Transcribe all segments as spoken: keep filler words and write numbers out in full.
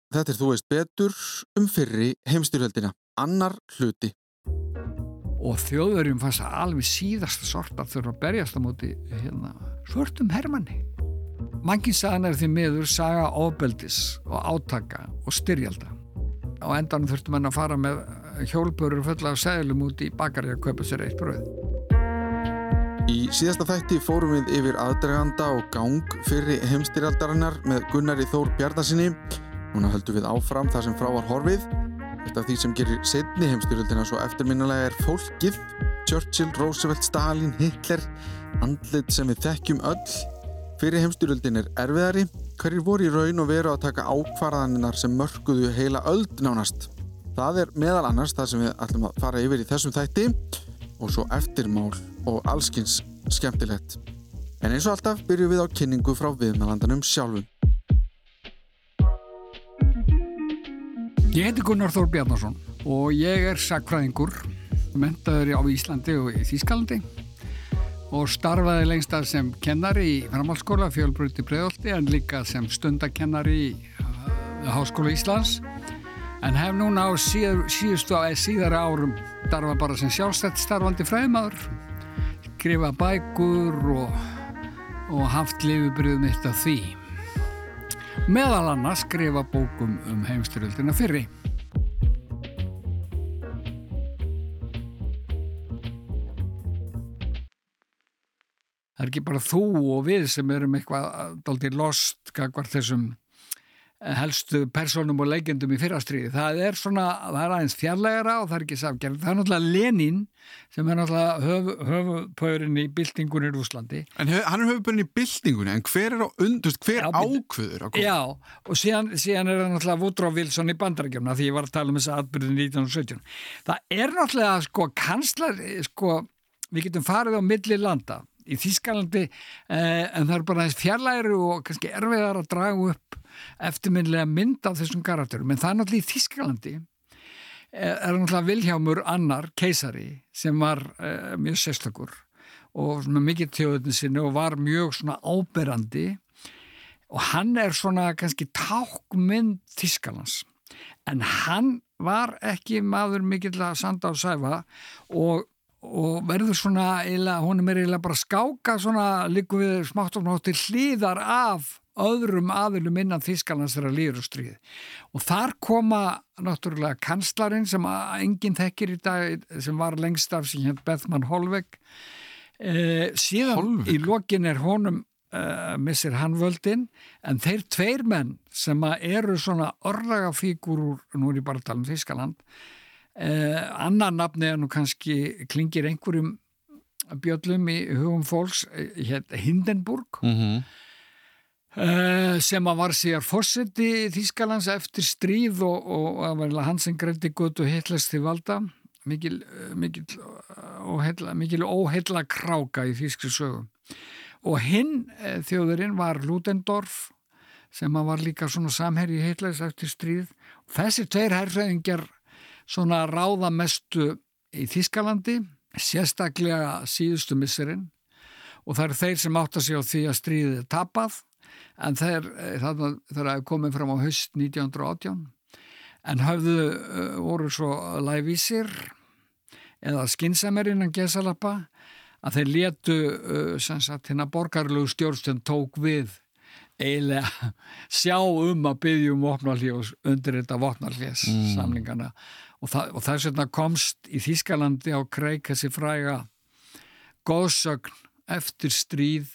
Þetta er Þú veist betur um fyrri heimsstyrjöldina, annar hluti. Og Þjóðverjum fannst það alveg síðasta sort að þurfa að berjast á móti hérna, svörtum hermanni. Mannkynssagan er því miður saga ofbeldis og átaka og styrjalda. Á endanum þurftu menn að fara með hjólbörur fulla af seðlum út í bakari að kaupa sér eitt brauð. Í síðasta þætti fórum við yfir aðdraganda og gang fyrri heimsstyrjaldarinnar með Gunnari Þór Bjarnasyni. Núna höldum við áfram þar sem frá var horfið. Eitt af því sem gerir seinni heimsstyrjöldina svo eftirminnilega er fólkið. Churchill, Roosevelt, Stalin, Hitler, andlit sem við þekkjum öll. Fyrri heimsstyrjöldin er erfiðari. Hverjir voru í raun og veru að taka ákvarðanirnar sem mörkuðu heila öld nánast. Það er meðal annars það sem við ætlum að fara yfir í þessum þætti og svo eftirmál og allskins skemmtilegt. En eins og alltaf byrjum við á kynningu frá viðmælandanum sjálfum. Ég heiti Gunnar Þór Bjarnason og ég er sagnfræðingur, menntaður á Íslandi og í Þýskalandi og starfaði lengst af sem kennari í framhaldsskóla, Fjölbraut í Breiðholti, en líka sem stundakennari í uh, Háskóla Íslands. En hef núna á síð, síðustu á síðara árum starfað bara sem sjálfstætt starfandi fræðimaður, skrifa bækur og, og haft lifibrigð mitt af því. Meðal annars skrifa bókum um heimsstyrjöldina fyrri. Það er ekki bara þú og við sem erum eitthvað dálítið lost gagnvart þessum helstu persónum og leikendum í fyrra stríði. Það er svona, það er aðeins fjarlægara og það er ekki safgerð. Það er náttúrulega Lenin sem er náttúrulega höf, höfupöðurinn í byltingunni í Rússlandi. En hef, hann er höfupöðurinn í byltingunni, en hver er á undust, hver já, ákvöður? Já, og síðan, síðan er það náttúrulega Woodrow Wilson í Bandaríkjunum, því ég var að tala um þessa atburði nítján hundruð og sautján. Það er náttúrulega, sko, kanslar, sko, við getum farið á milli landa í Þýskalandi, eh, en það er bara þess fjarlægri og kannski erfiðar að draga upp eftirminnilega mynd af þessum karakterum, en það er náttúrulega í Þýskalandi er, er náttúrulega Vilhjálmur annar keisari sem var eh, mjög sérstakur og svona mikið þjóðinni sinni og var mjög svona áberandi og hann er svona kannski tákmynd Þýskalands, en hann var ekki maður mikill að sanda á sæfa og og verður svona eiginlega, honum er eiginlega bara skáka svona líku við smátt og smátt til hliðar af öðrum aðilum innan Þýskalands þeirra líður og stríði. Og þar koma náttúrulega kanslarinn sem enginn þekkir í dag, sem var lengst af sem hér Bethmann Hollweg. Eh, síðan Hollweg. Í lokin er honum uh, missir hann völdin, en þeir tveir menn sem eru svona orðagafígúrur, nú er ég bara að tala um Þýskaland, Eh, annar nafni er nú kannski klingir einhverjum bjöllum í hugum fólks, hérna Hindenburg, mm-hmm. eh, sem að var síðar forseti Þýskalands eftir stríð og, og að verða hann sem greiddi götu Hitlers til valda, mikil, mikil, óheilla, mikil óheilla kráka í þýskri sögu. Og hinn eh, þjóðurinn var Ludendorff, sem að var líka svona samherji Hitlers eftir stríð. Þessi tveir herfræðingjar svona ráða mestu í Þýskalandi, sérstaklega síðustu misserinn, og það eru þeir sem átta sig á því að stríðið er tapað, en þeir, þeir hafa komið fram á haust nítján hundruð og átján, en höfðu voru svo lævísir eða skynsamir innan gesalappa að þeir létu sem sagt hérna borgarlegu stjórnstjórn tók við eiginlega sjá um að biðja um vopnahlé og undir þetta vopnahlés mm. samlingana og, það, og þess vegna komst í Þýskalandi á kreik þessi fræga góðsögn eftir stríð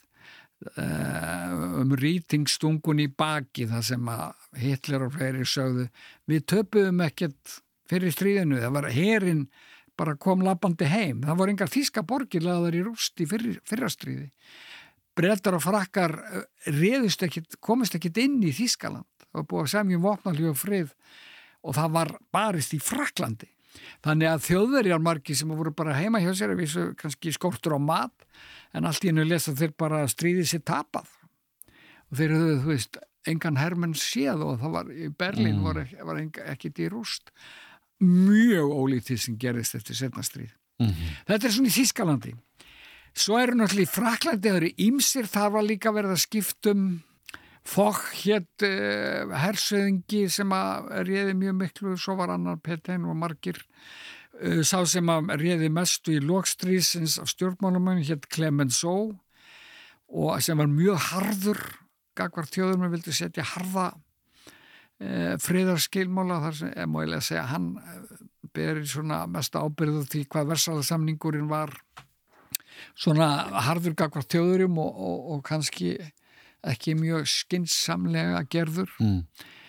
um rýtingstungun í baki, það sem að Hitler og fleiri sögðu við töpuðum ekkert fyrir stríðinu, það var herinn bara kom labbandi heim, það voru engar þýska borgir lagðar í rúst í fyrri, fyrra stríði. Bretar og frakkar réðust ekkit, komist ekkit inn í Þýskaland, það var búið að semjum vopnahlé og frið og það var barist í Frakklandi. Þannig að Þjóðverjar margir sem voru bara heima hjá sér, vissu kannski skortur á mat, en allt í einu lesa þeir bara stríðið sér tapað. Og þeir höfðu, þú veist, engan hermenn séð og það var í Berlín mm. var, var ekkit í rúst. Mjög ólítið sem gerist eftir seinna stríð. Mm-hmm. Þetta er svona í Þýskalandi. Svo eru náttúrulega í Frakklandi, það eru ýmsir, þar var líka verið að skiptum Foch hét uh, hersöðingi sem að réði mjög miklu, svo var annar Petain og margir. Uh, sá sem að réði mestu í lokstrísins af stjórnmálamann hét Clemenceau og sem var mjög harður, gagvart þjóðum og vildi setja harða uh, friðarskilmála, þar sem ég má eiginlega segja hann beri svona mest ábyrgð því hvað Versailles-samningurinn var svona harður gagvart þjóðurum og, og, og kannski ekki mjög skynsamlega gerður. Mm.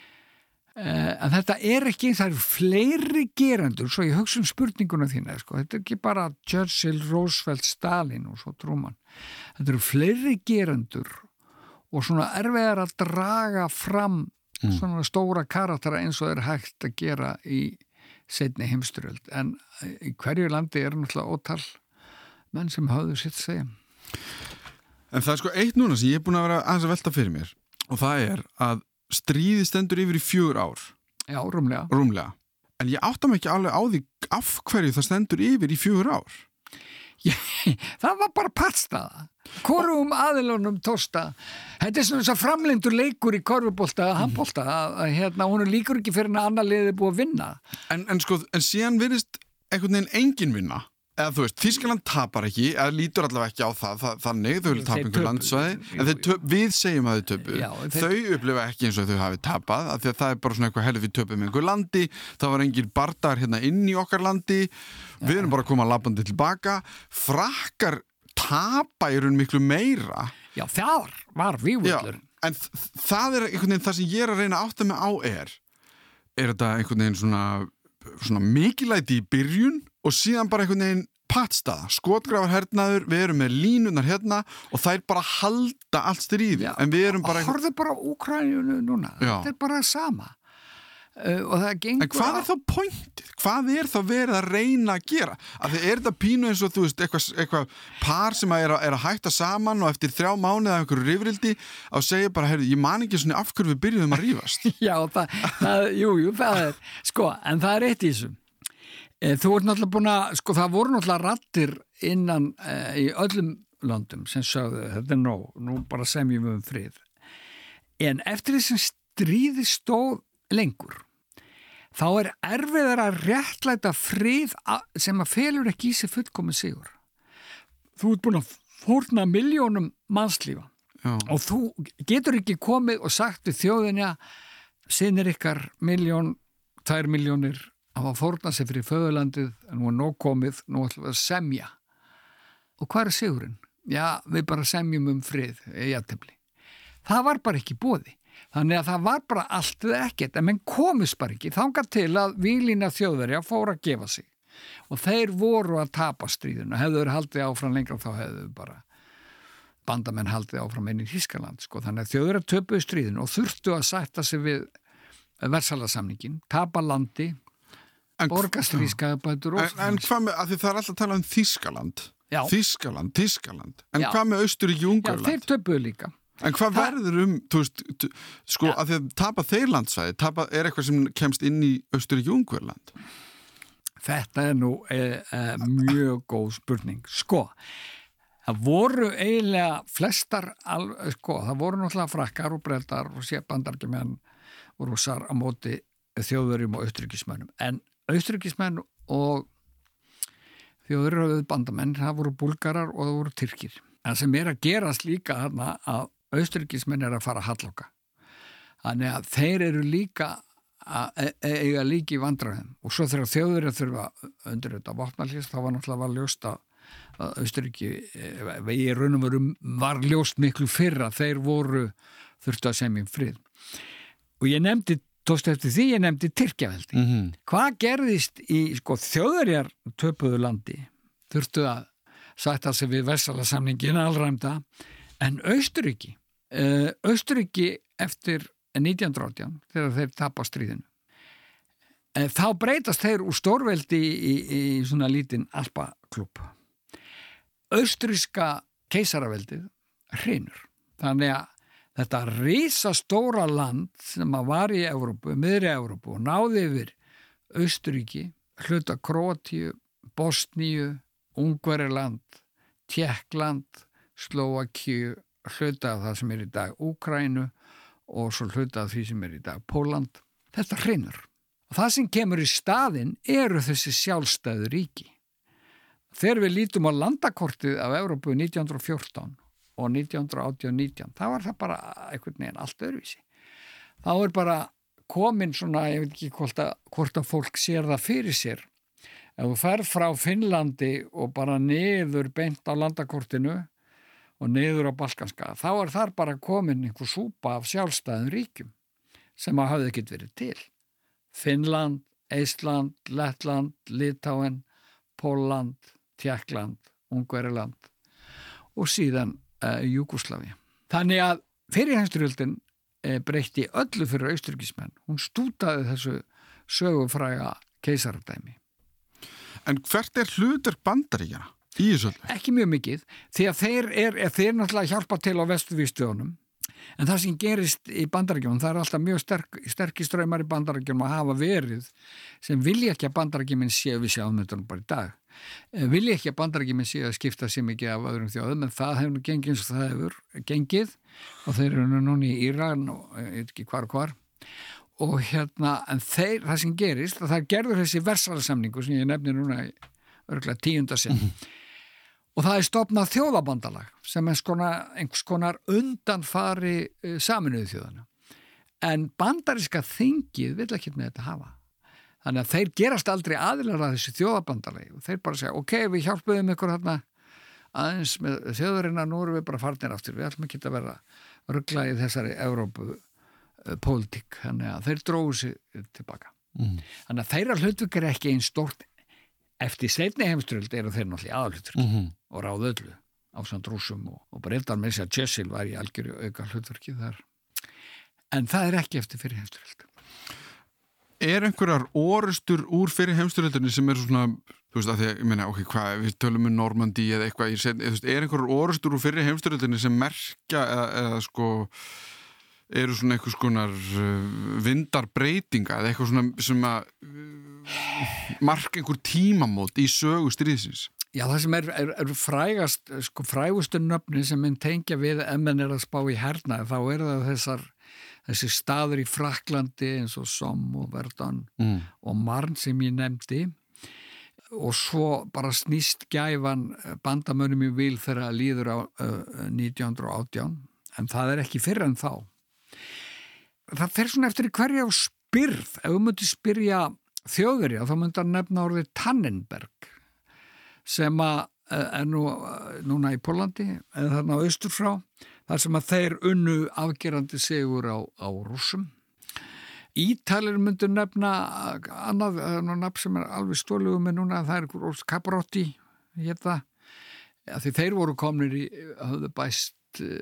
Eh, en þetta er ekki, það eru fleiri gerendur, svo ég hugsa um spurninguna þína, sko. Þetta er ekki bara Churchill, Roosevelt, Stalin og svo Truman. Þetta eru fleiri gerendur og svona erfiðar að draga fram mm. svona stóra karaktera eins og er hægt að gera í seinni heimsstyrjöld. En í hverju landi er náttúrulega ótal menn sem hafðu sitt að segja. En það er sko eitt núna sem ég er búin að vera aðeins að velta fyrir mér og það er að stríði stendur yfir í fjögur ár. Já, rúmlega. Rúmlega. En ég átta mig ekki alveg á því af hverju það stendur yfir í fjögur ár. Ég, það var bara partstaða. Hvorum aðilunum tósta. Þetta er svona þess að framlendur leikur í korfubolta eða handbolta að, að hérna, hún líkur ekki fyrir en að annar liði búið að vinna. En, en sko, en síðan virðist einhvern veginn engin vinna. Eða þú veist, Þýskaland tapar ekki, eða lítur allavega ekki á það, það þannig, þau vilja tapa einhver landsvæði, en töp, við segjum að þau töpu. Já, þau þeir... upplifa ekki eins og þau hafi tapað, af því að það er bara svona eitthvað heldur við töpum með einhver landi, það var engin bardagar hérna inn í okkar landi, Já. Við erum bara að koma labbandi tilbaka, frakkar tapa í raun miklu meira. Já, það var vígvöllur. En það er einhvern veginn það sem ég er að reyna að átta mig á er, er þetta einhvern veginn svona, svona mikilvæti í byrjun, og síðan bara einhvern veginn pattstaða, skotgrafar hernaður, við erum með línunar hérna og þær bara halda allt stríði. Já, en við erum bara... Horfðu bara á Úkraínu núna, Já. Þetta er bara sama. Uh, og það gengur... En hvað er þá pointið? Hvað er þá verið að reyna að gera? Af því er þetta pínu eins og þú veist, eitthvað, eitthvað par sem er að, er að hætta saman og eftir þrjá mánuði af einhverju rifrildi að segja bara, heyrðu, ég man ekki svona af hverju við byrjuðum að rífast. Já, það, það, jú, jú, það er, sko, en það er eitt í þessum. Þú ert náttúrulega búin að, sko það voru náttúrulega raddir innan e, í öllum löndum sem sögðu þetta er nóg, nú bara semjum við um frið. En eftir þessum stríði stóð lengur, þá er erfiðar að réttlæta frið sem að felur ekki í sig fullkomin sigur. Þú ert búin að fórna miljónum mannslífa Já. Og þú getur ekki komið og sagt við þjóðinni að sinir ykkar miljón, tvær miljónir að var fórnað sig fyrir föðurlandið en nú er nóg komið, nú ætlum við að semja. Og hvað er sigurinn? Já, við bara semjum um frið í jafntefli. Það var bara ekki boði. Þannig að það var bara allt eða ekkert, en menn komist bara ekki. Þangað til að víglína Þjóðverja fór að gefa sig. Og þeir voru að tapa stríðinu. Hefðu þeir haldið áfram lengra þá hefðu bara bandamenn haldið áfram inn í Þýskaland. Sko. Þannig að Þjóðverja töpuðu stríðinu og þurftu að sætta sig við Versailles-samninginn, tapa landi, borgarstríðskapabætur en, en hvað með, af því það er alltaf að tala um Þýskaland Já. Þýskaland, Þýskaland en Já. Hvað með Austurríki, Ungverjaland? Já, þeir töpuðu líka En hvað Þa... verður um, þú veist, sko Já. Að því að tapa þeir landsvæði tapa, er eitthvað sem kemst inn í Austurríki, Ungverjaland? Þetta er nú e, e, mjög góð spurning sko, það voru eiginlega flestar, al, sko, það voru náttúrulega frakkar og brettar og sébandargemenn og rússar á móti þjóðverjum og austuríkismennum en austuríkismenn og þjóðverjum bandamenn það voru búlgarar og það voru tyrkir en sem er að gerast líka þarna að austuríkismenn er að fara að halloka þannig að þeir eru líka að eiga líki í vandræðum og svo þegar þjóðverjum þurfa undir þetta vopnalist þá var náttúrulega var ljóst að Austuríki í raunum verum var ljóst miklu fyrra þeir voru þurftu að semja um frið og ég nefndi tókst eftir því ég nefndi Tyrkjaveldi. Mm-hmm. Hvað gerðist í sko, Þjóðverjar töpuðu landi? Þurftu að sætta sig við Versailles-samningin allræmda en Austuríki uh, Austuríki eftir nítján hundrað og átján þegar þeir tapa stríðinu uh, þá breytast þeir úr stórveldi í, í, í svona lítinn alpaklúbb. Austuríska keisaraveldið hrynur. Þannig að þetta risastóra land sem að var í Evrópu, miðri Evrópu og náði yfir Austuríki, hluta Króatíu, Bosníu, Ungverjaland, Tékkland, Slóvakíu, hluta af það sem er í dag Úkraínu og svo hluta af því sem er í dag Póland. Þetta hrynur. Og það sem kemur í staðinn eru þessi sjálfstæðu ríki. Þegar við lítum á landakortið af Evrópu nítján hundruð og fjórtán og nítján hundruð og átján nítján, þá var það bara einhvern veginn allt öðruvísi. Þá er bara komin svona, ég veit ekki hvort að, hvort að fólk sér það fyrir sér. Ef þú ferð frá Finnlandi og bara niður beint á landakortinu og niður á Balkanska, þá er þar bara komin einhver súpa af sjálfstæðum ríkjum sem að hafði ekkert verið til. Finnland, Eistland, Lettland, Litáen, Pólland, Tékkland, Ungverjaland og síðan uh, Júgóslavi. Þannig að fyrri heimsstyrjöldin uh, breytti öllu fyrir austurríkismenn. Hún stútaði þessu sögufræga keisaradæmi. En hvert er hlutverk Bandaríkjanna í þessu öllu? Ekki mjög mikið, því að þeir er, er þeir náttúrulega hjálpa til á vesturvígstöðunum. En það sem gerist í Bandaríkjunum, það er alltaf mjög sterk, sterkir straumar í Bandaríkjunum að hafa verið sem vilja ekki að Bandaríkjumenn séu við sjáum þetta bara í dag. Vilja ekki að Bandaríkjumenn séu að skipta sér mikið af öðrum þjóðum, en það hefur gengið eins og það hefur gengið og þeir eru núna í Íran og ég veit ekki hvar og hvar. Og hérna, en þeir, það sem gerist, það gerður þessi Versalsamningu sem ég nefni núna í örgulega tíunda sinn. Mm-hmm. Og það er stofnað þjóðabandalag sem er skona, einhvers konar undanfari uh, Sameinuðu þjóðana. En bandaríska þingið vill ekki með þetta hafa. Þannig að þeir gerast aldrei aðilar að þessu þjóðabandalagi og þeir bara segja, ok, við hjálpuðum ykkur hérna aðeins með þjóðurina, nú erum við bara farnir aftur, við ætlum ekki að vera rugla í þessari Evrópu uh, pólitík, þannig að þeir dróðu sig tilbaka. Mm. Þannig að þeirra hlutverk er ekki einn stórt. Eftir seinni heimsstyrjöld eru þeir náttúrulega aðalhlutverki mm-hmm. og ráðu öllu ásamt Rússum og, og breytar með þess að Churchill var í algjöru auka hlutverki þar. En það er ekki eftir fyrir heimsstyrjöld. Er einhverjar orustur úr fyrir heimsstyrjöldinni sem eru svona, þú veist, að því að, ég meina, ok, hvað, við tölum um Normandí eða eitthvað, ég seg, er einhverjar orustur úr fyrir heimsstyrjöldinni sem merkja eða, eða sko eru svona einhvers konar vindarbreytinga eða eitthvað svona sem að marka einhver tímamót í sögu stríðsins? Já, það sem er, er, er frægast, sko frægustu nöfni sem minn tengja við ef menn er að spá í hernaði, þá eru það þessar þessi staður í Frakklandi eins og Somme og Verdun mm. og Marne sem ég nefndi og svo bara snýst gæfan bandamönnum í vil þegar líður á uh, nítján hundruð og átján, en það er ekki fyrr en þá. Það fer svona eftir í hverja á spyrð. Ef við myndum spyrja Þjóðverja, þá myndum að nefna orðið Tannenberg sem að er nú núna í Pólandi eða þarna á austur frá, þar sem að þeir unnu afgerandi sigur á, á Rússum. Ítalir myndu nefna annað, nafn sem er alveg stólugum með núna, það er einhver Caprotti, hérna, því þeir voru komnir í, höfðu bæst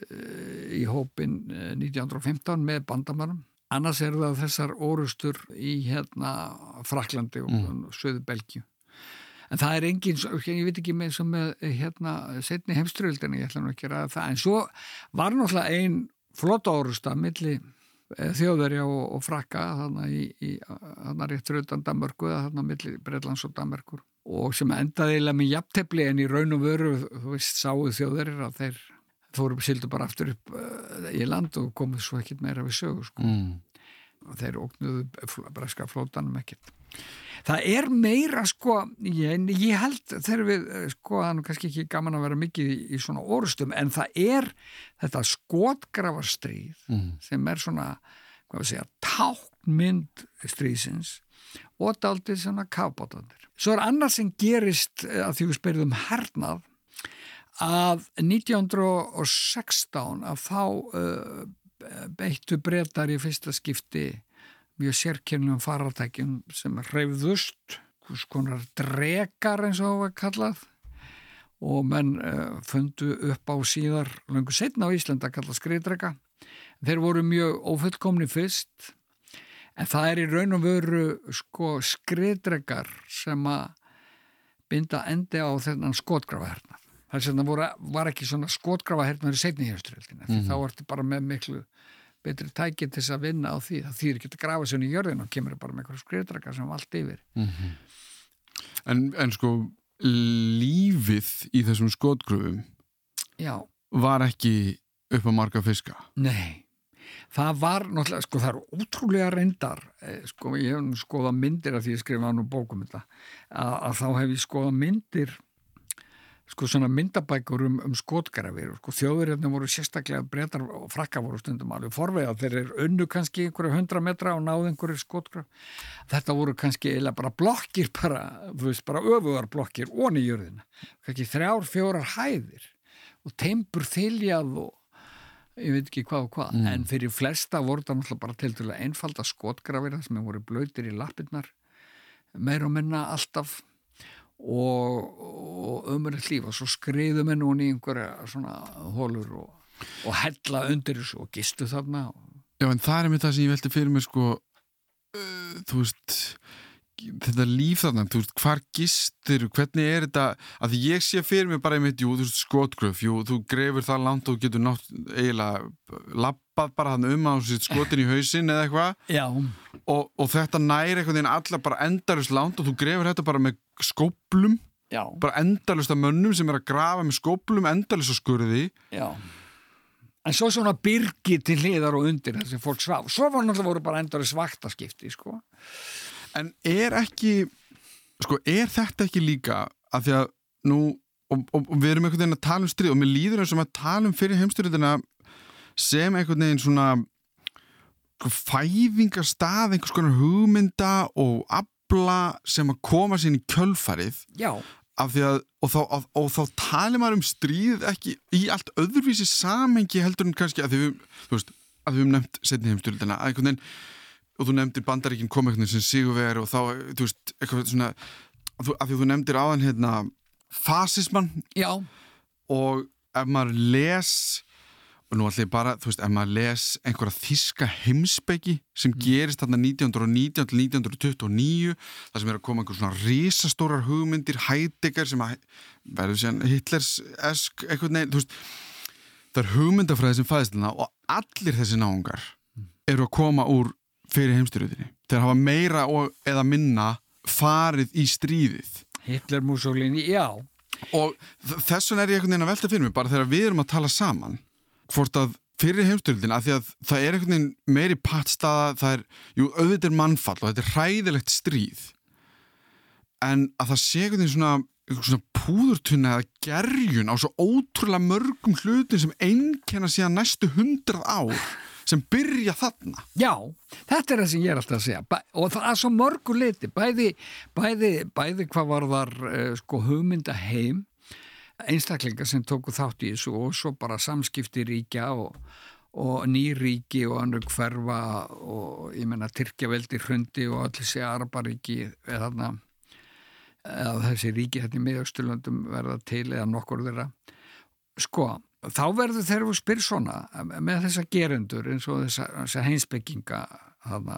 í hópin nítján hundruð og fimmtán með bandamönnum. Annars eru það þessar orustur í hérna Frakklandi og mm. Suður Belgíu. En það er engin, ég veit ekki með sem með hérna seinni heimsstyrjöldinni, ég ætla nú ekki að ræða það, en svo var náttúrulega ein flotta orusta milli Þjóðverja og, og Frakka þarna í, í þarna rétt fyrir utan Danmörku eða þarna milli Bretlands og Danmerkur og sem endaði eiginlega með jafntefli en í raun og veru, þú veist, sáu Þjóðverjar að þeir fóru sildu bara aftur upp uh, í land og komuð svo ekkert meira við sögu sko. Mm. Og þeir ógnuðu breska flótanum ekkert. Það er meira sko, ég, ég held þegar við sko, það er nú kannski ekki gaman að vera mikið í, í svona orustum, en það er þetta skotgrafarstríð mm. sem er svona, hvað við segja, táknmynd stríðsins og dálítið svona kafbátarnir. Svo er annað sem gerist að því við spyrðum hernað að nítján hundruð og sextán að þá uh, beittu Bretar í fyrsta skipti mjög sérkennum farartækjum sem hreyfðust, hvers konar drekar eins og það var kallað og menn uh, fundu upp á síðar löngu seinna á Íslandi að kalla skriðdreka. Þeir voru mjög ófullkomni fyrst en það er í raun og veru sko skriðdrekar sem að binda endi á þennan skotgrafahernað. Þess að það var ekki svona skotgrafahernaður í seinni heimsstyrjöldinni, því mm-hmm. þá ertu bara með miklu betri tæki til þess að vinna á því. Það þýðir ekki að grafa sér í jörðin og kemur bara með einhverju skriðdreka sem allt yfir. Mm-hmm. En, en sko, lífið í þessum skotgröfum Já. var ekki upp á marga fiska? Nei. það var náttúrulega, sko, það eru ótrúlega reyndar, sko, ég hef skoðað myndir af því ég skrifaði nú bókum þetta, að, að þá hef ég skoðað myndir, sko, svona myndabækur um, um skotgrafir, sko, þjóðverjarnir voru sérstaklega, Bretar og Frakkar voru stundum alveg forvega, þeir eru unnu kannski einhverju hundra metra og náðu einhverju skotgraf, þetta voru kannski eiginlega bara blokkir, bara, þú veist, bara öfugar blokkir onni í jörðina, kannski þrjár, fjórar hæðir og teimbur þiljað og ég veit ekki hvað og hvað, mm. en fyrir flesta voru það náttúrulega bara til til að einfalda skotgrafir sem voru blautir í lappirnar meir og minna alltaf og, og ömurlegt líf og svo skriðu menn hún í einhverja svona hólur og, og hella undir þessu og gistu þarna og... Já, en það er með það sem ég velti fyrir mér sko, uh, þú veist þetta líf þarna, þú veist, hvar gistir hvernig er þetta, að því ég sé fyrir mig bara einmitt, jú, þú veist, skotgröf jú, þú grefur það langt og getur nátt eiginlega labbað bara þannig um á sitt skotin í hausinn eða eitthvað Já. Og, og þetta næri einhvern veginn alla bara endalaust langt og þú grefur þetta bara með skóplum Já. Bara endalaust af mönnum sem er að grafa með skóplum endalaust á skurði Já. En svo svona byrgi til hliðar og undir þessi fólk svaf, svo var náttúrulega voru bara endalaust vaktaskipti, sko. En er ekki, sko, er þetta ekki líka að því að nú, og, og, og við erum einhvern veginn að tala um stríð og mér líður eins og að tala um fyrir heimsstyrjöldina sem einhvern veginn svona sko, fæðingarstað, einhvers konar hugmynda og afla sem að koma sín í kjölfarið. Já. Af því að, og þá, og, og þá talir maður um stríð ekki í allt öðruvísi samhengi heldur en kannski að því við, þú veist, að við höfum nefnt seinni heimsstyrjöldina, að einhvern veginn og þú nefndir Bandaríkin kom eitthvað sem sigurvegari og þá, þú veist, eitthvað svona þú, af því þú nefndir áðan hérna fasismann Já. Og ef maður les og nú ætla ég bara, þú veist, ef maður les einhverja þýska heimspeki sem mm. gerist þarna nítján hundruð og nítján til nítján hundruð tuttugu og níu þar sem er að koma einhver svona risastórar hugmyndir Heidegger sem að verður síðan Hitlers-esk eitthvað neil, þú veist það er hugmyndafræði sem fæðist þarna og allir þessi náungar eru að koma úr fyrir heimsstyrjöldinni. Þeir hafa meira og, eða minna farið í stríðið. Hitler, Mussolini, já. Og þess vegna er ég einhvern veginn að velta fyrir mig bara þegar við erum að tala saman hvort að fyrir heimsstyrjöldinni að því að það er einhvern veginn meiri pattstaða, það er, jú, auðvitað er mannfall og þetta er hræðilegt stríð en að það sé einhvern veginn svona, svona púðurtunna eða gerjun á svo ótrúlega mörgum hlutum sem einkenna síðan næstu hundrað ár sem byrja þarna. Já, þetta er það sem ég er alltaf að segja Bæ, og það er svo mörgu liti bæði, bæði, bæði hvað var þar uh, sko hugmynda heim einstaklingar sem tóku þátt í þessu og svo bara samskipti ríkja og, og nýríki og annur hverfa og ég menna Tyrkjaveldi hrundi og allir sé Arabaríki eða þarna eða þessi ríki þetta í Miðausturlöndum verða til eða nokkur þeirra sko þá verður þegar við spyr svona með þessa gerendur eins og þessa, þessa heimspekinga þarna,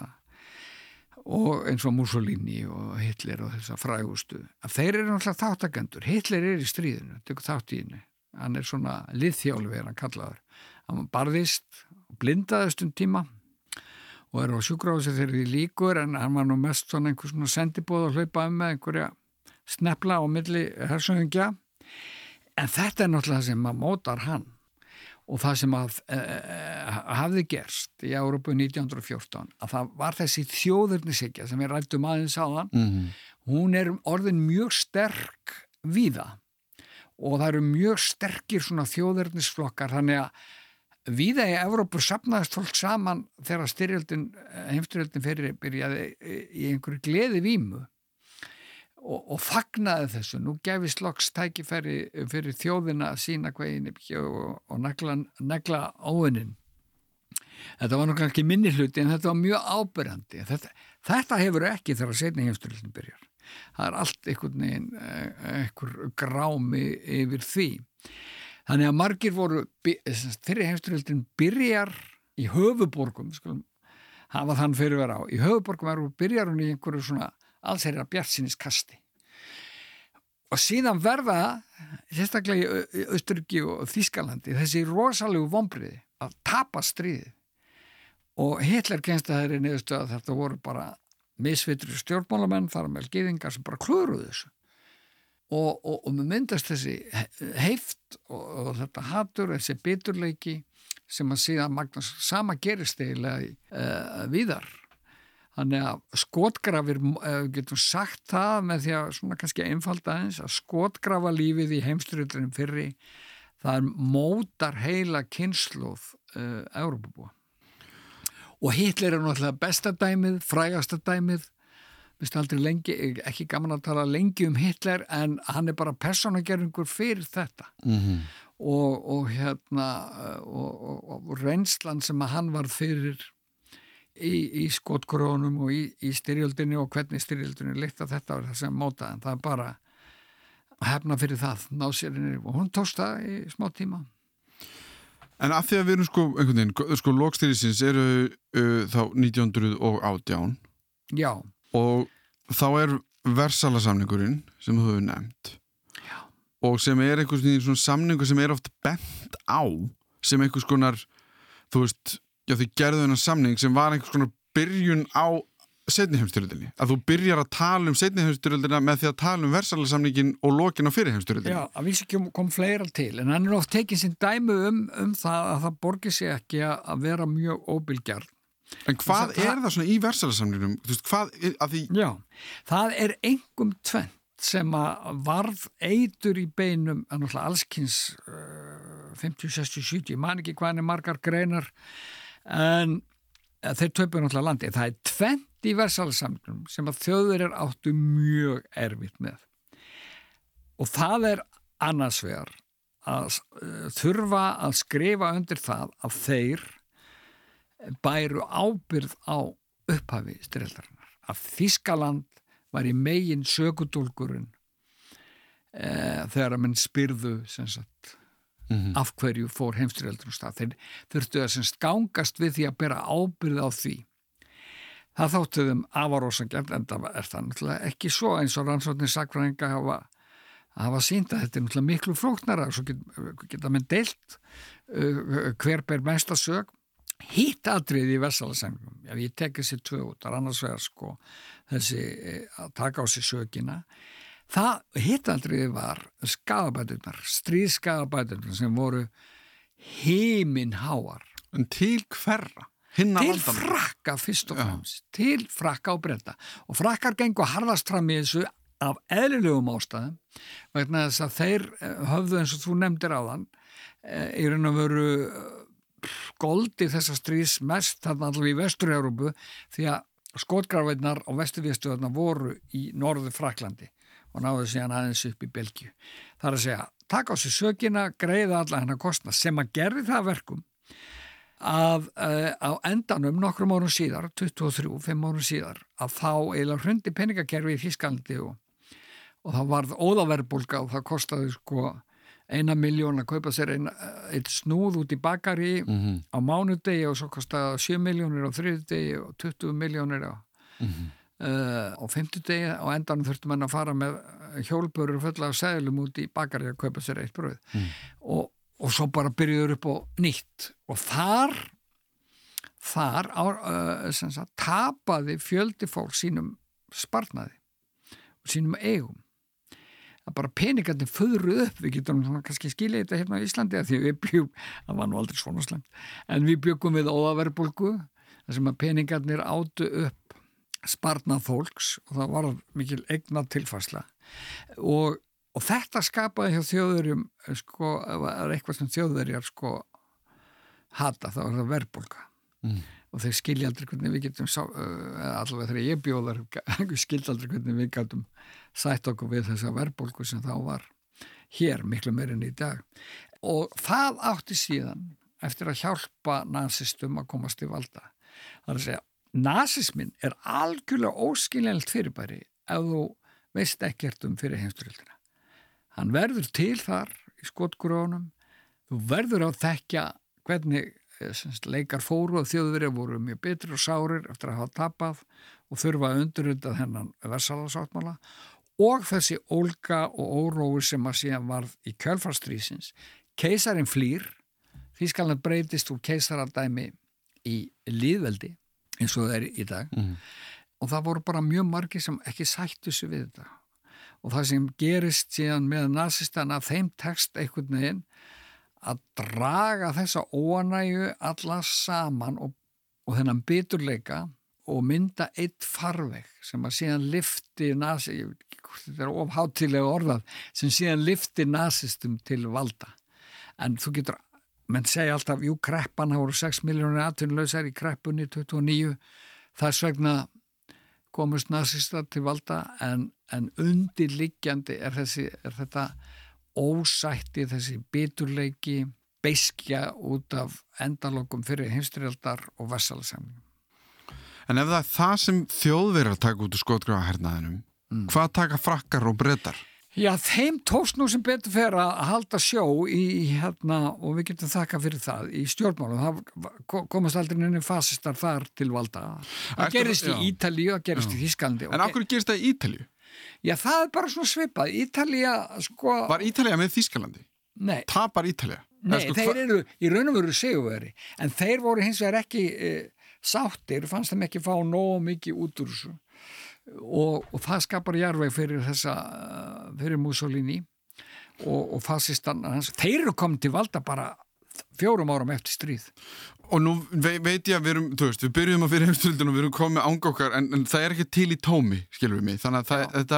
og eins og Mussolini og Hitler og þessa frægustu að þeir eru náttúrulega þáttakendur Hitler er í stríðinu, tekur þátt í henni hann er svona liðþjálfi er hann kallaður hann barðist og blindaðist um tíma og er á sjúkrahúsi þegar því líkur en hann var nú mest svona einhver svona sendibóð að hlaupa um með einhverja snepla á milli hersöngja en þetta er náttúrulega það sem að mótar hann og það sem að e, hafði gerst í Evrópu nítján hundruð og fjórtán að það var þessi þjóðernishyggja sem við ræddum aðeins á þann Mm-hmm. hún er orðin mjög sterk víða og það eru mjög sterkir svona þjóðernisflokkar þannig að víða í Evrópu safnaðist fólk saman þegar styrjöldin, heimstyrjöldin fyrir byrjaði í einhverju gleði vímu Og, og fagnaði þessu, nú gefist loks tækifæri fyrir þjóðina að sína hvað og, og negla, negla óunin. Þetta var nú kannski minni hluti en þetta var mjög ábyrjandi. Þetta, þetta hefur ekki þegar seinni heimsstyrjöldin byrjar. Það er allt einhvern veginn, einhver grámi yfir því. Þannig að margir voru, fyrir heimsstyrjöldin byrjar í höfuborgum, skulum hafa þann fyrir vera á, í höfuborgum er byrjar hún í einhverju svona alls er að bjartsýniskasti og síðan verða sérstaklega í Austurríki og Þýskalandi þessi rosalegu vonbrigði að tapa stríði og Hitler kemst að þeirri niðurstöðu að þetta voru bara misvitri stjórnmálamenn þar með gyðingar sem bara klöruðu þessu og, og, og með myndast þessi heift og, og þetta hatur, þessi biturleiki sem að síðan magnast, sama gerist eiginlega uh, víðar. Þannig að skotgrafir, uh, getum sagt það með því að svona kannski einfalda eins, að skotgrafa lífið í heimsstyrjöldinni fyrri, það er mótar heila kynslóð uh, Evrópubúa. Og Hitler er náttúrulega besta dæmið, frægasta dæmið, minnst aldrei lengi, ekki gaman að tala lengi um Hitler, en hann er bara persónugerfingur fyrir þetta. Mm-hmm. Og, og hérna og, og, og reynslan sem að hann var fyrir í, í skotgrónum og í, í styrjöldinni og hvernig styrjöldinni líkta þetta var það sem móta, en það er bara hefna fyrir það, ná sér inn og hún tókst það í smá tíma. En að því að við erum sko einhvern veginn, sko lokstýrisins eru uh, þá nítján hundruð og átján. Já. Og þá er Versalasamningurinn sem þú hefur nefnt. Og sem er einhvers svona samningu sem er oft bent á sem einhvers konar, þú veist, já þau gerðu þennan samning sem var einhvers konar byrjun á seinni heimsstyrjöldinni. Að þú byrjar að tala um seinni heimsstyrjöldina með því að tala um Versalasamningin og lokin á fyrri heimsstyrjöldinni. Já, að vísi kom, kom fleira til, en hann er oft tekið sín dæmi um, um það að það borgi sig ekki að vera mjög óbilgjarn. En hvað það, er það svona í Versalasamningnum? Þú veist, hvað er að því... Já, það er einkum tvennt sem að varð eitur í beinum, en náttúrulega allskins uh, fimmtíu, sextíu, sjötíu, ég man ekki hvað er margar greinar, en uh, þeir töpuðu náttúrulega landi. Það er tvennt í Versalasamningnum sem að Þjóðverjar áttu mjög erfitt með. Og það er annars vegar að uh, þurfa að skrifa undir það að þeir bæru ábyrgð á upphafi styrjaldarinnar. Að Þýskaland var í megin sökudólgurinn e, þegar að menn spyrðu sem sagt, mm-hmm. af hverju fór heimsstyrjöldin stað. Þeir þurftu að sem sagt, gangast við því að bera ábyrgð á því. Það þáttu þeim afarósangjarnt, en það er það náttúrulega ekki svo eins og rannsóknir sakfræðinga hafa, hafa sýnt að þetta er náttúrulega miklu flóknara og svo geta, geta menn deilt uh, hver ber mesta sök. Hitt atriði í Versalasamningnum, ef ég tek þessi tvö út, það er annars vegar sko þessi að taka á sig sökina, það hitt atriði var skaðabæturnar, stríðskaðabæturnar sem voru himinháar. En til hverra? Hinna til valdanum? Frakka fyrst og fremst, ja. Til Frakka og Breta. Og Frakkar gengu harðast fram í þessu af eðlilegum ástæðum, vegna þess að þeir höfðu eins og þú nefndir áðan, í raun og veru goldi þessa stríðs mest þarna allavega í Vestur-Európu því að skotgrafirnar og vesturvíðstöðarnar voru í norður Fraklandi og náðu síðan aðeins upp í Belgíu. Það er að segja, taka á sig sökina, greiða alla hennar kostnað sem að gerði það verkum að uh, á endanum nokkrum árum síðar, tuttugu og þrjú, fimm árum síðar, að þá eiginlega hrundi peningakerfi í Þýskalandi og, og það varð óðaverðbólga og það kostaði sko eina miljón að kaupa sér einn ein snúð út í bakari mm-hmm. á mánudegi og svo kostaði sjö miljónir á þriðjudegi og tuttugu miljónir á, mm-hmm. uh, á fimmtudegi og endanum þurfti mann að fara með hjólbörur fulla af seðlum út í bakari að kaupa sér eitt brauð mm. og, og svo bara byrjuður upp á nýtt og þar þar á, uh, sem sagt, tapaði fjöldi fólk sínum sparnaði og sínum eigum. Að bara peningarnir föðruð upp, við getum kannski skilja þetta hérna á Íslandi að því við bjögum, það var nú aldrei svona slemt, en við bjögum við óðaverðbólgu, þar sem að peningarnir átu upp sparnað fólks og það var mikil eigna tilfærsla og, og þetta skapaði hjá Þjóðverjum, sko, er eitthvað sem Þjóðverjar sko hata, það var það verðbólga. Mm. Og þeir skilja aldrei hvernig við getum sá, uh, allavega þegar ég bjóðar skilja aldrei hvernig við getum sætt okkur við þessa verðbólgu sem þá var hér miklu meira en í dag og það átti síðan eftir að hjálpa nasistum að komast í valda. Það er að segja, nasismin er algjörlega óskiljanlegt fyrirbæri ef þú veist ekkert um fyrir heimsstyrjöldina. Hann verður til þar í skotgrónum, þú verður að þekkja hvernig leikar fóru og Þjóðverjar voru mjög betri og sárir eftir að hafa tapað og þurfa að undirrita hennan Versalasáttmála og þessi ólga og órói sem að síðan varð í kjölfarstríðsins. Keisarinn flýr, Þýskaland breytist úr keisaradæmi í lýðveldi eins og það er í dag mm. og það voru bara mjög margir sem ekki sættu sig við þetta og það sem gerist síðan með nasistana þeim tekst einhvern veginn að draga þessa óanægju alla saman og, og þennan biturleika og mynda eitt farveg sem að síðan lyfti nasi, þetta er ofhátíðlega orðað, sem síðan lyfti nasistum til valda. En þú getur, menn segja alltaf, jú, kreppan, það voru sex milljónir atvinnulausar í kreppunni tuttugu og níu, þess vegna komust nasistar til valda, en, en undirliggjandi er, þessi, er þetta ósætti, þessi biturleiki, beiskja út af endalokum fyrir heimsstyrjaldar og vassalasamningum. En ef það er það sem Þjóðverjar taka út úr skotgrafahernaðinum, mm. hvað taka Frakkar og Bretar? Já, þeim tókst nú sem betur fer að halda sjó í hérna, og við getum þakka fyrir það, í stjórnmálum. Það komast aldrei nefnir fasistar þar til valda. Það Ertu, gerist já. í Ítalíu, það gerist já. í Þýskalandi. En af hverju gerist það í Ítalíu? Já, það er bara svona svipað. Ítalía, sko... Var Ítalía með Þýskalandi? Nei. Tapar Ítalía? Nei, sko, þeir eru í raun og veru sigurvegari. En þeir voru hins vegar ekki e, sáttir, fannst þeim ekki fá nógu mikið út úr þessu. Og, og það skapar jarðveg fyrir þessa, fyrir Mussolini og, og fasistan hans. Þeir eru komið til valda bara fjórum árum eftir stríð. Og nú veit ég að við erum, þú veist, við byrjum að fyrir heimsstyrjöldina og við erum komið ánga okkar, en, en það er ekki til í tómi, skilur við mig. Þannig að það, þetta,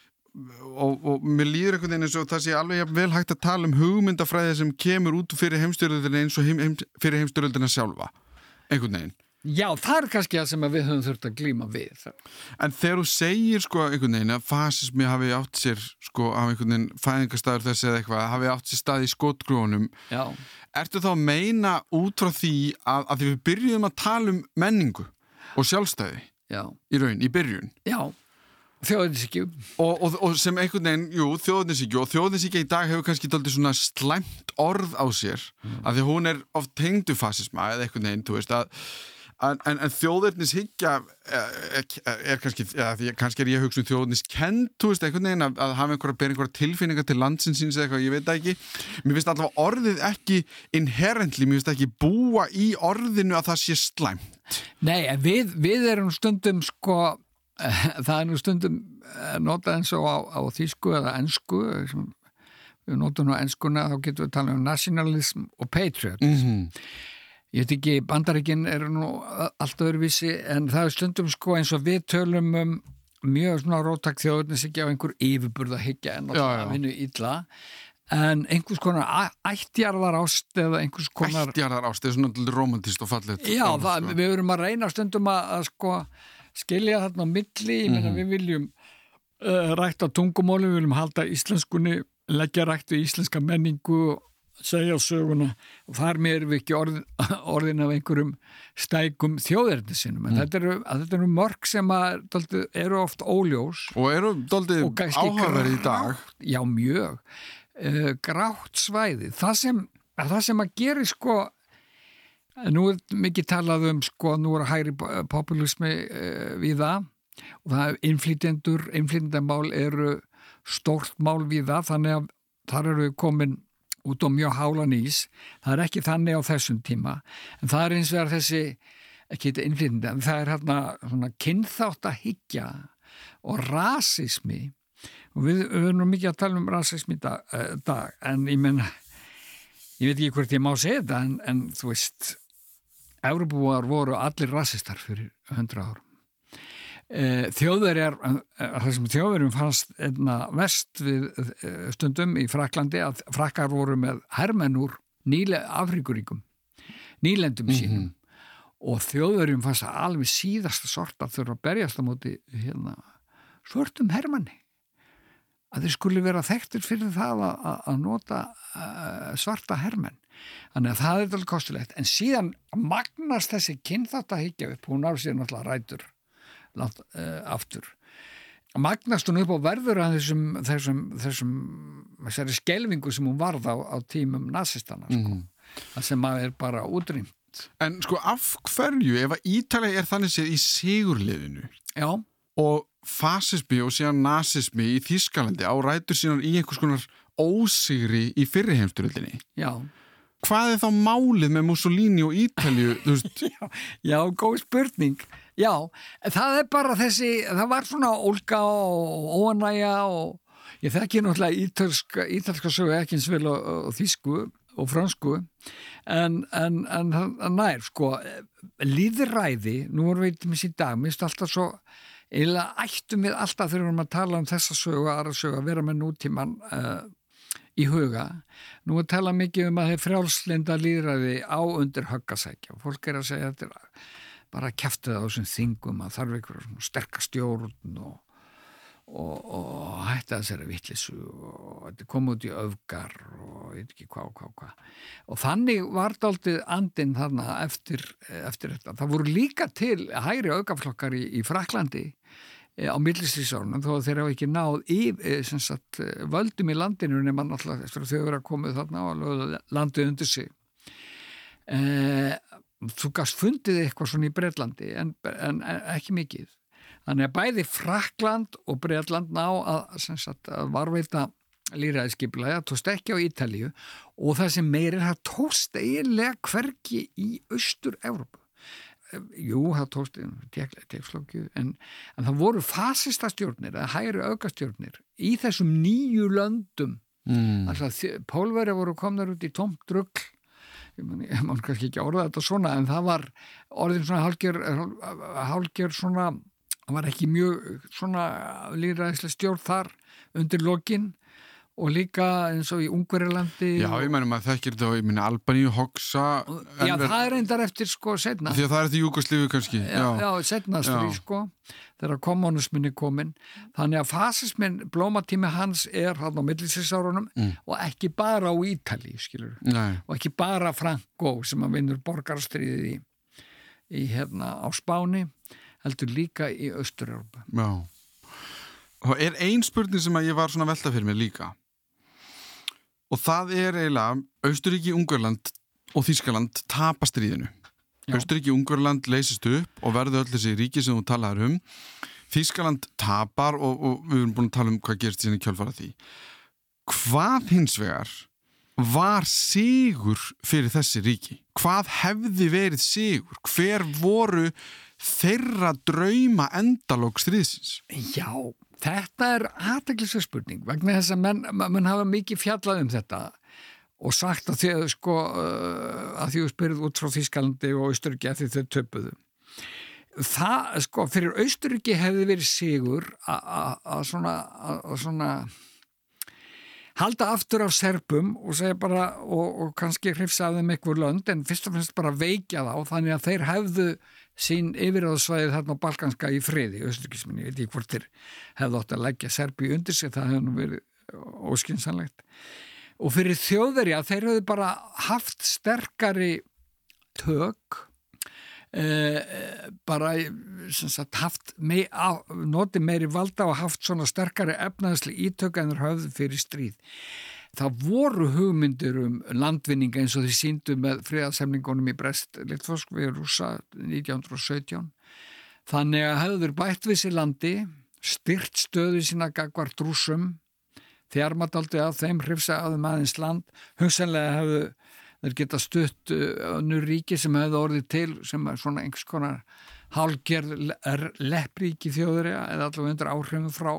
og, og mér líður einhvern veginn eins og það sé alveg vel hægt að tala um hugmyndafræði sem kemur út fyrir heimsstyrjöldina eins og heim, heim, fyrir heimsstyrjöldina sjálfa. Einhvern veginn. Já, það er kannski það sem við höfum þurft að glíma við. En þegar þú segir sko einhvern veginn að fasismi hafi átt sér sko af einhvern veginn fæðingarstaður þessi eða eitthvað, hafi átt sér stað í skotgrúfunum, ertu þá að meina út frá því að, að því við byrjuðum að tala um menningu og sjálfstæði Já. í raun, í byrjun? Já, þjóðnisíkju. Og, og, og sem einhvern veginn, jú, þjóðnisíkju, og þjóðnisíkja í dag hefur kannski dálítið svona slæmt orð á sér, mm. af því hún er oft tengdu fasisma eða einhvern veginn, þú veist að En, en, en þjóðernishyggja er, er, er kannski, ja, því kannski er ég að hugsa um þjóðerniskend, þú veist, einhvern veginn að, að hafa einhverja, bera einhverja tilfinningar til landsins síns eða eitthvað, ég veit það ekki. Mér finnst alltaf orðið ekki inherently, mér finnst ekki búa í orðinu að það sé slæmt. Nei, við, við erum stundum sko, það er nú stundum notað eins og á, á þýsku eða ensku, sem, við notum nú enskuna, þá getum við tala um nationalism og patriotism. Mhm. Ég veit ekki, Bandaríkin eru nú allt öðruvísi, en það er stundum sko eins og við tölum um mjög svona róttækt þjóðernishyggja á einhver yfirburðahyggja en náttúrulega vinnu illa, en einhvers konar ættjarðarást eða einhvers konar... Ættjarðarást er svona romantist og fallet. Já, það, við verum að reyna stundum að, að sko skilja þarna á milli, ég meina mm-hmm. við viljum uh, rækta tungumáli, við viljum halda íslenskunni, leggja ræktu íslenska menningu og segja söguna og þar með erum við ekki orð, orðin af einhverjum stækum þjóðerni sinum en mm. þetta eru, þetta eru mörg sem að, daldi, eru oft óljós og eru dálítið áhugaverð í dag. Já, mjög uh, grátt svæði það sem, það sem að gera sko nú er mikið talað um sko, nú er hægri populismi uh, við það og það er innflytjendur innflytjendamál eru stórt mál við það þannig að þar eru við komin út á mjög hálan ís, það er ekki þannig á þessum tíma, en það er eins og þessi, ekki þetta innflytjandi, en það er hérna svona kynþáttahyggja og rasismi, og við, við erum mikið að tala um rasismi í dag, uh, dag, en ég menna, ég veit ekki hvort ég má segja þetta, en, en þú veist, Evrópubúar voru allir rasistar fyrir hundrað árum. Þjóðverjar, það sem þjóðverjum fannst einna vest við stundum í Fraklandi að frakkar voru með hermenn úr nýle Afríkuríkum, nýlendum sínum mm-hmm. og þjóðverjum fannst að alveg síðasta sort að þurfa að berjast á móti hérna, svörtum hermanni að þeir skuli vera þekktir fyrir það að, að nota uh, svarta hermenn. Þannig að það er alveg kostulegt. En síðan magnast þessi kynþáttahyggja upp, hún á sér náttúrulega rætur langt uh, aftur. Magnast hún upp á verður að þessum, þessum, þessum, þessari skelvingu sem hún varð á, á tímum nasistana, sko. Mm. Það sem að er bara útrýmt. En sko, af hverju, ef að Ítalía er þannig séð í sigurliðinu Já. og fasismi og síðan nasismi í Þýskalandi á rætur síðan í einhvers konar ósigri í fyrri heimsstyrjöldinni. Já. Hvað er þá málið með Mussolini og Ítalíu? já, já, góð spurning. Já, það er bara þessi, það var svona ólga og óanægja og ég þekki náttúrulega ítalska, ítalska sögu ekki eins vel og, og þýsku og frönsku en, en, en, en nær sko lýðræði, nú erum við með síðan dag, minnst alltaf svo eiginlega ættum við alltaf þegar við erum að tala um þessa sögu, aðra sögu, að vera með nútíman uh, í huga. Nú er talað mikið um að það er frjálslinda lýðræði á undir höggasækja. Fólk er að segja að þetta er bara að kjafta það á þessum þingum, að þarf einhverjum sterkar stjórn og, og, og hætta þessari vitleysu og þetta kom út í öfgar og ég veit ekki hvað, hvað, hvað. Og þannig var dálítið andinn þarna eftir, eftir þetta. Það voru líka til hægri öfgaflokkar í, í Frakklandi á millistríðsárunum, þó að þeir hafa ekki náð í sem sagt, völdum í landinu nema náttúrulega eftir að þau vera komið þarna og landið undir sig. Eh, þú gast fundið eitthvað svona í Bretlandi en, en ekki mikið. Þannig að bæði Frakkland og Bretland ná að, sem sagt, að varveita lýðræðisskipulag, það tókst ekki á Ítalíu og það sem meir er það tókst eiginlega hvergi í Austur-Evrópu. Jú, það tókst tekslókju, en, en það voru fasista stjórnir eða hægri öfgastjórnir í þessum nýju löndum. Mm. Alltaf Pólverjar voru komnar út í tómt rugl, ég man, ég man kannski ekki orða þetta svona, en það var orðin svona hálfgjör, hálfgjör svona, það var ekki mjög svona lýðræðislega stjórn þar undir lokin. Og líka eins og í Ungverjalandi. Já, ég mennum að þekkir þetta og ég minna Albaníu, Hoxha. Já, það er reyndar eftir sko setna. Því að það er eftir Júgóslavíu kannski. Já, já, já setna stríð sko, þegar kommunismin er komin. Þannig að fasismin, blómatími hans er hann á millistríðsárunum mm. og ekki bara á Ítalíu, skilur. Nei. Og ekki bara Franco sem að vinnur borgarastríðið í, í hérna á Spáni, heldur líka í Austur-Evrópu. Já. Og er ein spurning sem að ég var svona að velta fyrir mig líka. Og það er eiginlega Austurríki, Ungverjaland og Þýskaland tapa stríðinu. Austurríki, Ungverjaland leysist upp og verður öll þessi ríki sem þú talaður um. Þýskaland tapar og, og við erum búin að tala um hvað gerst síðan í kjölfara því. Hvað hins vegar var sigur fyrir þessi ríki? Hvað hefði verið sigur? Hver voru þeirra drauma endalók stríðsins? Já, þetta er athyglisverð spurning vegna þess að menn, menn hafa mikið fjallað um þetta og sagt að þið sko að þið spyrð út frá Þýskalandi og Austurríki að þið þau töpuðu. Það sko fyrir Austurríki hefði verið sigur að svona, að svona halda aftur af Serbum og segja bara og, og kannski hrifsa af þeim einhver lönd en fyrst og fremst bara veikja þá þannig að þeir hefðu sín yfirráðasvæðið þarna á Balkanska í friði, Austurríkismenn, ég veit ekki hvort þeir hefðu átt að leggja Serbíu undir sig, það hefði nú verið óskynsamlegt. Og fyrir Þjóðverja, þeir hefðu bara haft sterkari tök, eh, bara sem sagt, haft mei, á, notið meiri valda og haft svona sterkari efnaðsli ítök en þeir höfðu fyrir stríð. Það voru hugmyndir um landvinninga eins og þeir sýndu með friðarsemningunum í Brest-Litovsk við Rússa nítján hundruð og sautján. Þannig að hefur bætt við sér landi, styrt stöðu sína gagnvart Rússum, þjarmat aldrei að þeim hrifsa að þeim aðeins land, hugsanlega hefðu þeir geta stutt önnur ríki sem hefðu orðið til sem er svona einhvers konar hálfgerð leppríki Þjóðverja eða allavega undir áhrifum frá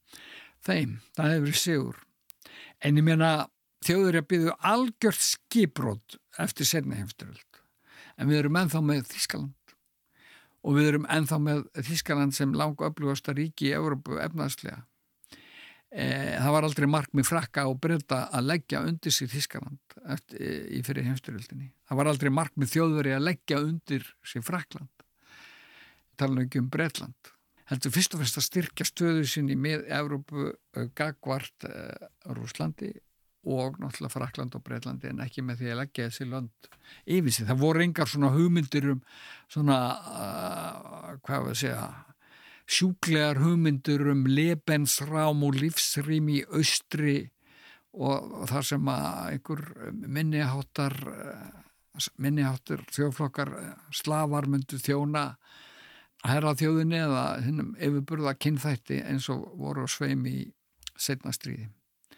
þeim. Það hefur verið sigur. En ég meina Þjóðverja byggðu algjört skipbrot eftir seinni heimsstyrjöld. En við erum ennþá með Þýskaland og við erum ennþá með Þýskaland sem langöflugasta ríki í Evrópu efnaðslega. E, það var aldrei markmið Frakka og Breta að leggja undir sig Þýskaland eftir, í fyrir heimsstyrjöldinni. Það var aldrei markmið Þjóðverja að leggja undir sig Frakkland. Tala ekki um Bretland. Heldur fyrst og fremst að styrkja stöðu sinni með Evrópu gagvart uh, Rússlandi og náttúrulega Frakkland og Bretlandi en ekki með því að leggja þessi lönd yfir sig. Það voru engar svona hugmyndir um svona, uh, hvað við segja, sjúklegar hugmyndir um lebensrám og lífsrými í austri og, og þar sem að einhver minniháttar, uh, minniháttar þjóðflokkar slafar myndu þjóna herra þjóðinni eða hinnum yfirburða kynþætti eins og voru á sveim í seinna stríði.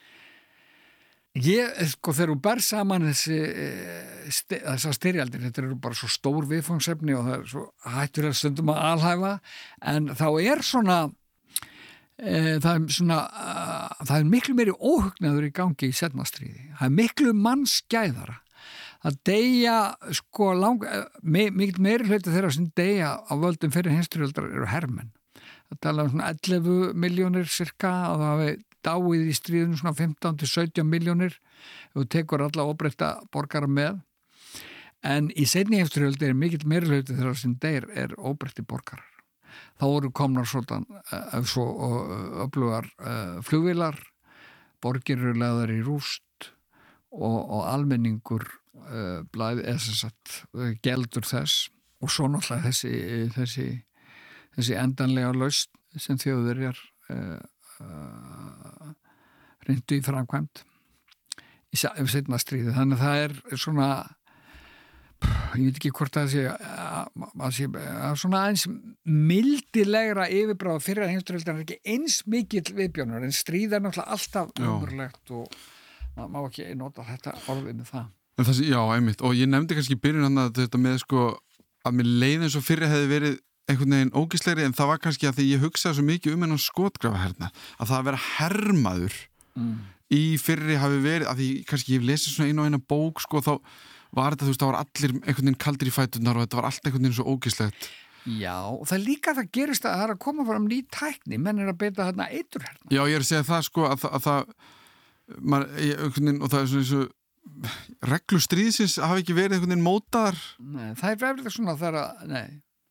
Ég, sko, þegar þú ber saman þessi þessar styrjaldir, þetta eru bara svo stór viðfangsefni og það er svo hættur að stundum að alhæfa, en þá er svona e, það er svona uh, það er miklu meiri óhugnaður í gangi í seinna stríði. Það er miklu mannskæðara. Það deyja, sko, lang, mikil meiri hluti þeirra sem deyja á völdum fyrir heimsstyrjöldar eru hermenn. Það tala um svona ellefu milljónir cirka og það hafi dáið í stríðinu svona fimmtán til sautján milljónir og tekur alla óbreytta borgara með. En í seinni heimsstyrjöldi er mikill meiri hluti þeirra sem deyr er óbreytti borgarar. Þá voru komnar svona uh, svo öflugar uh, flugvélar, borgir eru lagðar í rúst og, og almenningur uh, blæði eða sem sagt uh, geldur þess og svo náttúrulega þessi, þessi, þessi endanlega lausn sem Þjóðverjar uh, uh, reyndu í framkvæmd í seinna stríði. Þannig að það er svona ég veit ekki hvort það sé að sé að svona eins mildilegra yfirbráð fyrir að heimsstyrjöldin er ekki eins mikill viðbjónar en stríð er náttúrulega alltaf umurlegt og maður má ekki nota þetta orðinu það. En það sé, já, einmitt og ég nefndi kannski í byrjun hann að þetta með sko að mér leið eins og fyrir hefði verið einhvern veginn ógíslegri en það var kannski að því ég hugsaði svo mikið um hennan skotgrafa herna að það að vera hermaður mm. í fyrri hafi verið að því kannski ég hef lesið svona einu og eina bók sko þá var þetta, þú veist, það var allir einhvern veginn kaldir í fæturnar og þetta var allt einhvern veginn svo ógíslegt. Já, og það líka það gerist að það er að koma fram ný tækni, menn er að beita þarna eiturherna. Já, ég er að segja það sko að, að það, maður, ég, einhvern veginn, og það er svona eins og reglu stríðsins hafi ekki verið einhvern veginn mótaðar. Nei, það er verið svona þar að, nei,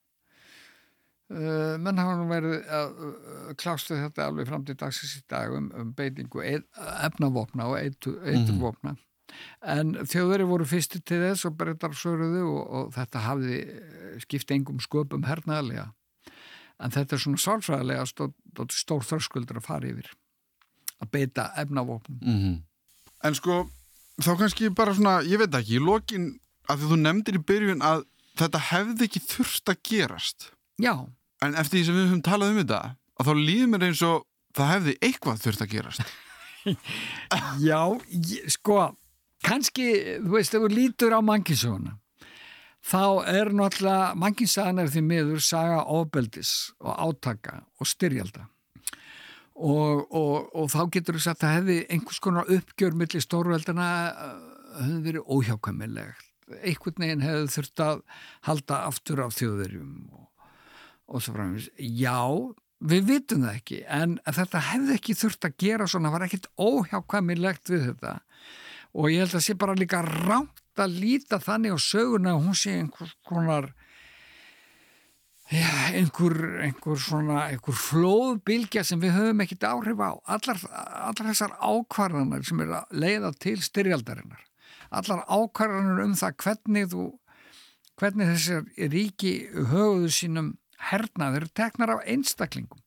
uh, menn hafa nú verið að uh, klástu þetta alveg fram til dagsins í dag um, um beitingu efnavopna og eitur, eiturvopna. Mm. En Þjóðverjar voru fyrstu til þess og Bretar sögruðu og, og þetta hafði skipt engum sköpum hernaðarlega. En þetta er svona sálfræðilega stór, stór þröskuldur að fara yfir að beita efnavopnum. Mm-hmm. En sko, þá kannski bara svona, ég veit ekki, í lokin að því þú nefndir í byrjun að þetta hefði ekki þurft að gerast. Já. En eftir því sem við höfum talað um þetta, að þá líður mér eins og það hefði eitthvað þurft að gerast. Já, ég, sko kannski, þú veist, ef þú lítur á mannkynsöguna, þá er náttúrulega, mannkynssagan er því miður saga ofbeldis og átaka og styrjalda. Og, og, og þá getur þú sagt að hefði einhvers konar uppgjör milli stórveldana hefði verið óhjákvæmilegt. Einhvern veginn hefði þurft að halda aftur af Þjóðverjum og, og svo framins. Já, við vitum það ekki, en þetta hefði ekki þurft að gera svona, var ekkert óhjákvæmilegt við þetta. Og ég held að sé bara líka rangt að líta þannig á söguna að hún sé einhver konar já, einhver, einhver svona einhver flóðbylgja sem við höfum ekkert áhrif á. Allar, allar þessar ákvarðanir sem er að leiða til styrjaldarinnar. Allar ákvarðanir um það hvernig þú hvernig þessar ríki höguðu sínum hernaðir teknar af einstaklingum.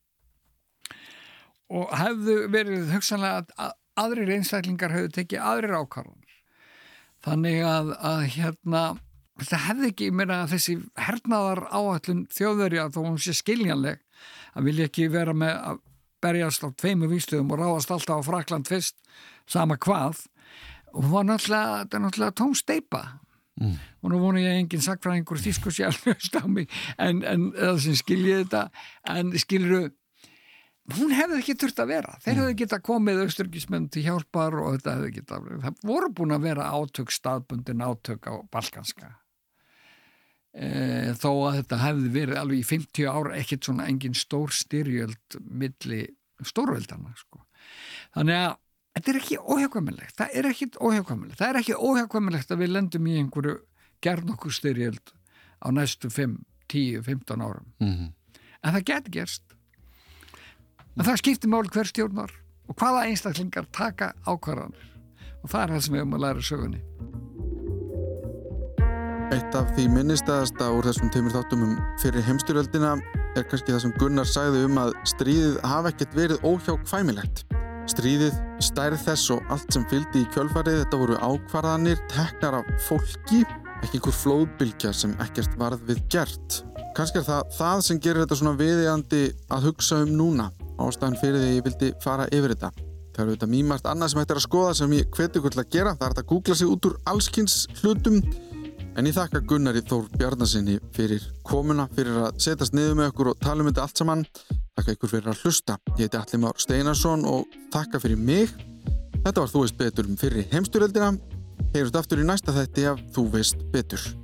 Og hefðu verið hugsanlega að aðrir einstaklingar hefur tekið aðrir ákvarðanir. Þannig að, að hérna, þetta hefði ekki meira þessi hernaðar áætlun Þjóðverja þó hún sé skiljanleg að vilja ekki vera með að berjast á tveimu vígstöðum og ráðast alltaf á Frakland fyrst, sama hvað. Og hún var náttúrulega, þetta er náttúrulega tóm steypa. Mm. Og nú vonu ég engin sagnfræðingur þýsku sjálfust á mig en, en það sem skilji þetta, en skiluru hún hefði ekki þurft að vera. Þeir hefði geta komið austurríkismenn til hjálpar og þetta hefði geta, það voru búin að vera átök, staðbundin átök á balkanska. E, þó að þetta hefði verið alveg í fimmtíu ár ekkert svona engin stór styrjöld milli stórveldana, sko. Þannig að þetta er ekki óhjákvæmilegt. Það er ekki óhjákvæmilegt. Það er ekki óhjákvæmilegt að við lendum í einhverju gerð nokkuð styrjöld á næstu fimm, tíu, fimmtán árum. Mm-hmm. En það geti gerst. En það skiptir máli hver stjórnar og hvaða einstaklingar taka ákvarðanir. Og það er það sem við höfum að læra sögunni. Eitt af því minnistaðasta úr þessum tveimur þáttum um fyrir heimsstyrjöldina er kannski það sem Gunnar sagði um að stríðið hafi ekkert verið óhjákvæmilegt. Stríðið, stærð þess og allt sem fylgdi í kjölfarið, þetta voru ákvarðanir teknar af fólki, ekki einhver flóðbylgja sem ekkert varð við gert. Kannski er það það sem gerir þetta svona viðeigandi að hugsa um núna. Ástæðan fyrir því ég vildi fara yfir þetta. Það eru þetta mýmart annað sem hægt er að skoða sem ég hveti ykkur til að gera. Það er að googla sig út úr allskins hlutum. En ég þakka Gunnari Þór Bjarnasyni fyrir komuna, fyrir að setjast niður með okkur og tala um þetta allt saman. Þakka ykkur fyrir að hlusta. Ég heiti Atli Már Steinarsson og þakka fyrir mig. Þetta var Þú veist betur um fyrri heimsstyrjöldina. Heyrumst aftur í næsta þætti af Þú veist betur.